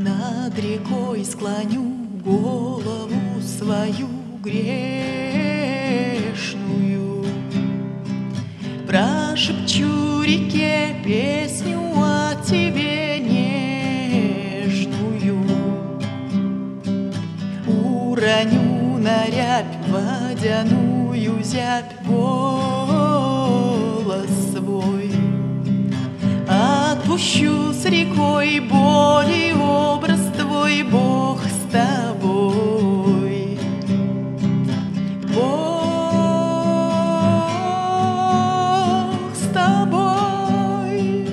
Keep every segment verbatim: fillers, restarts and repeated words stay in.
Над рекой склоню голову свою грешную, прошепчу реке песню о тебе нежную, уроню на рябь водяную зябь голос свой, отпущу с рекой боли образ твой, Бог с тобой. Бог с тобой.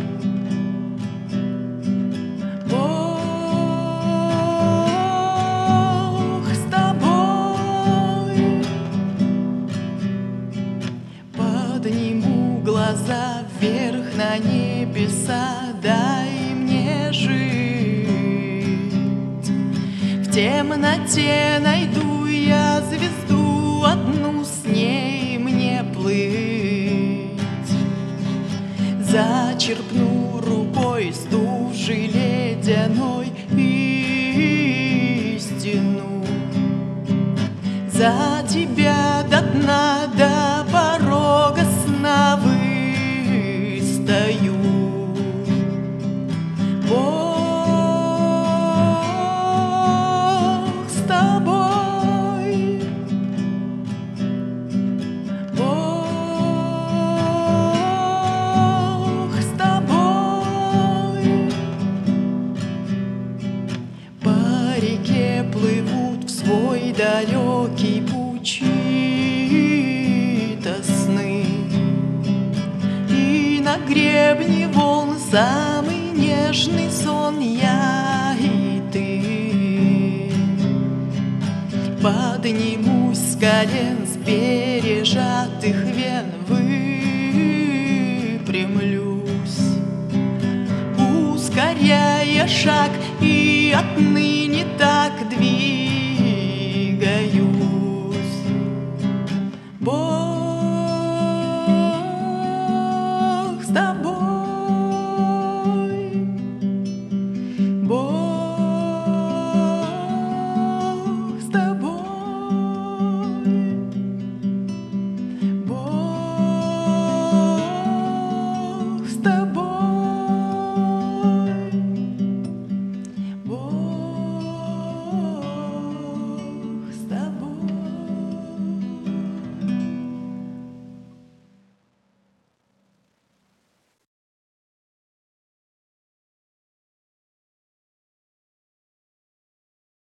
Бог с тобой. Подниму глаза вверх на небеса, дай мне жить. В темноте найду я звезду одну, с ней мне плыть. Зачерпну рукой стужи ледяной истину. За тебя до дна, до порога сна выстою. Бог с тобой. Бог с тобой. По реке плывут в свой далекий путь чьи-то сны, и на гребне волн самый нежный сон я и ты. Поднимусь с колен, с пережатых вен выпрямлюсь, ускоряя шаг, и отныне так двигаюсь.